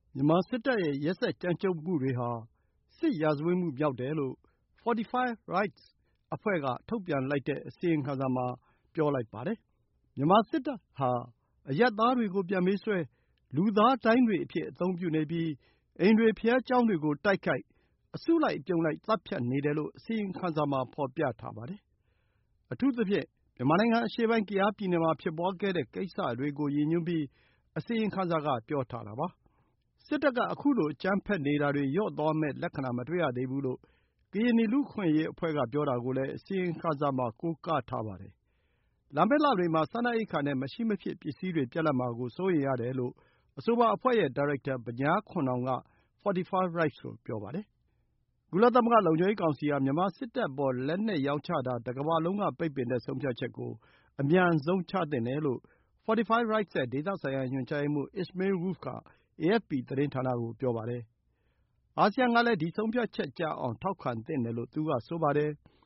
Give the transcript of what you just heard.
မြန်မာစစ်တပ်ရဲ့ ရက်စက်ကြမ်းကြုတ်မှုတွေဟာ စစ်ရာဇဝတ်မှုမြောက်တယ်လို့ Fortify Rights အဖွဲ့က ထုတ်ပြန်လိုက်တဲ့အစီရင်ခံစာမှာ ပြောလိုက်ပါတယ်။ မြန်မာစစ်တပ်ဟာ အရပ်သားတွေကို ပြန်ပေးဆွဲ၊ လူသားဒိုင်းတွေအဖြစ် အသုံးပြုနေပြီး အိမ်တွေ၊ ဘုရားကျောင်းတွေကို တိုက်ခိုက်၊ အစုလိုက်အပြုံလိုက် သတ်ဖြတ်နေတယ်လို့ အစီရင်ခံစာမှာ ဖော်ပြထားပါတယ်။ အထူးသဖြင့် မြန်မာနိုင်ငံအရှေ့ပိုင်း ကယားပြည်နယ်မှာ ဖြစ်ပွါးခဲ့တဲ့ကိစ္စတွေကို ရည်ညွှန်းပြီး အစီရင်ခံစာက ပြောထားတာပါ။ စစ်တပ်က ခုလို အကြမ်းဖက်နေတာတွေ လျော့သွားမယ့်လက္ခဏာ မတွေ့ရသေးဘူးလို့ ကရင်နီလူ့အခွင့်အရေးအဖွဲ့က ပြောတာကိုလည်း အစီရင်ခံစာမှာ ကိုးကားထားပါတယ်။ လာမယ့်လတွေမှာ စားနပ်ရိက္ခာနဲ့ မရှိမဖြစ်ပစ္စည်းတွေ ပြတ်လပ်မှာကို စိုးရိမ်ရတယ်လို့ အဆိုပါအဖွဲ့ရဲ့ ဒါရိုက်တာ Banyar Khun Naung က Fortify Rights ကို ပြောပါတယ်။ ကုလသမဂ္ဂလုံခြုံရေးကောင်စီဟာ မြန်မာစစ်တပ်အပေါ် လက်နက်ရောင်းချတာ တကမ္ဘာလုံးက ပိတ်ပင်တဲ့ဆုံးဖြတ်ချက်ကို အမြန်ဆုံးချသင့်တယ်လို့ Fortify Rights ရဲ့ ဒေသဆိုင်ရာ ညွှန်ကြားရေးမှူး Ismail Wolff က AFP သတင်းဌာနကို ပြောပါတယ်။ အာဆီယံကလည်း ဒီဆုံးဖြတ်ချက်ကျအောင် ထောက်ခံသင့်တယ်လို့ သူကဆိုပါတယ်။